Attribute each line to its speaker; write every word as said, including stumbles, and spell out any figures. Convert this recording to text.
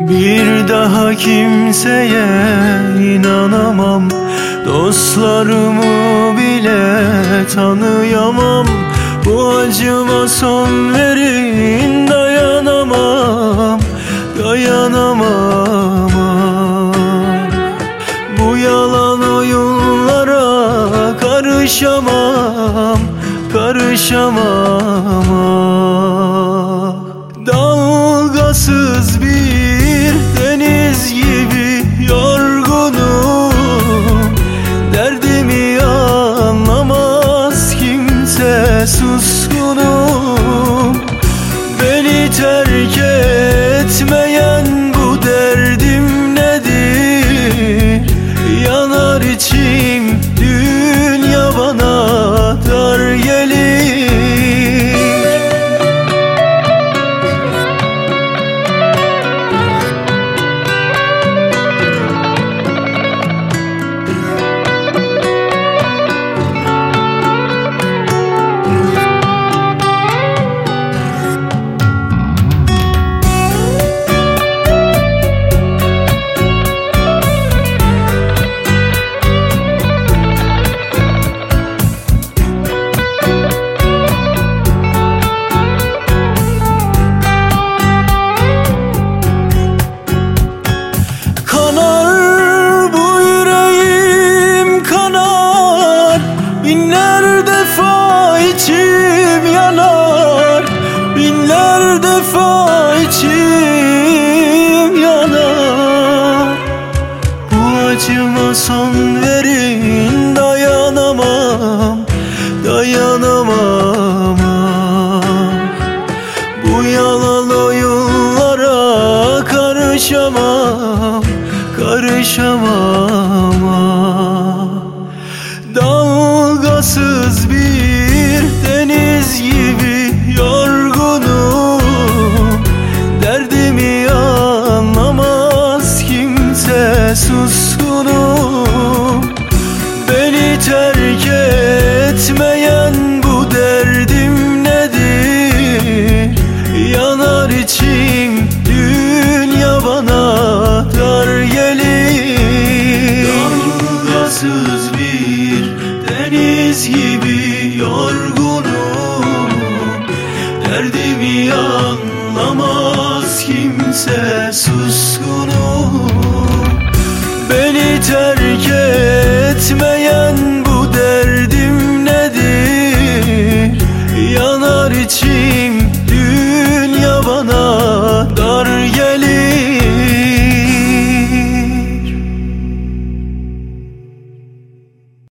Speaker 1: Bir daha kimseye inanamam, dostlarımı bile tanıyamam. Bu acıma son verin, dayanamam, dayanamam. Bu yalan oyunlara karışamam, karışamam. Dalgasız bir deniz gibi yorgunum, derdimi anlamaz kimse, suskunum. Beni terk etmeyen bu derdim nedir? Yanar içim, dünya bana dar gelir. Binler defa içim yanar, binler defa içim yanar. Bu acıma son verin, dayanamam, dayanamam. Bu yalan oyunlara karışamam, karışamam. Dalgasız bir deniz gibi yorgunum, derdimi anlamaz kimse, suskunum. Beni terk etmeyen bu derdim nedir? Yanar içim, dünya bana dar gelir. Dalgasız bir deniz gibi yorgunum, derdimi anlamaz kimse, suskunum. Beni terk etmeyen bu derdim nedir?